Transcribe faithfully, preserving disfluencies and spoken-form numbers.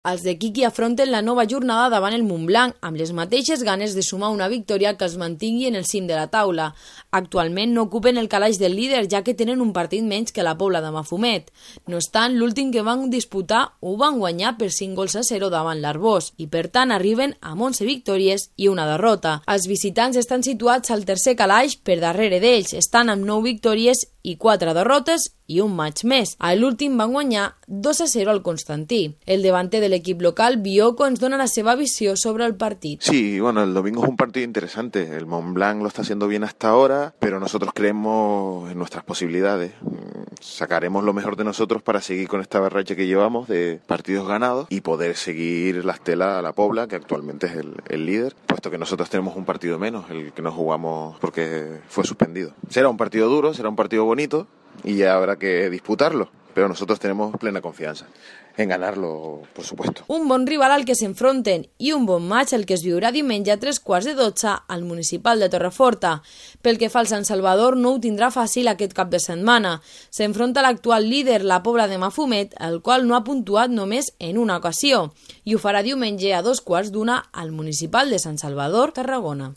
Els de Quiqui afronten la nova jornada davant el Montblanc amb les mateixes ganes de sumar una victòria que els mantingui en el cim de la taula. Actualment no ocupen el calaix del líder, ja que tenen un partit menys que la Pobla de Mafumet. No obstant, l'últim que van disputar ho van guanyar per cinc gols a zero davant l'Arbós i per tant arriben amb onze victòries i una derrota. Els visitants estan situats al tercer calaix per darrere d'ells, estan amb nou victòries i quatre derrotes i un maig més. A l'últim van guanyar dos a zero al Constantí. El davanter de l'equip local, Bioko, ens dona la seva visió sobre el partit. Sí, bueno, el domingo es un partido interesante. El Montblanc lo está haciendo bien hasta ahora, pero nosotros creemos en nuestras posibilidades. Sacaremos lo mejor de nosotros para seguir con esta racha que llevamos de partidos ganados y poder seguir la estela a la Pobla, que actualmente es el, el líder, puesto que nosotros tenemos un partido menos, el que no jugamos porque fue suspendido. Será un partido duro, será un partido bonito y ya habrá que disputarlo, pero nosotros tenemos plena confianza en ganarlo, por supuesto. Un bon rival al que s'enfronten i un bon maig el que es viurà diumenge a tres quarts de dotze al Municipal de Torreforta. Pel que fa al Sant Salvador, no ho tindrà fàcil aquest cap de setmana. S'enfronta l'actual líder, la Pobla de Mafumet, el qual no ha puntuat només en una ocasió, i ho farà diumenge a dos quarts d'una al Municipal de Sant Salvador, Tarragona.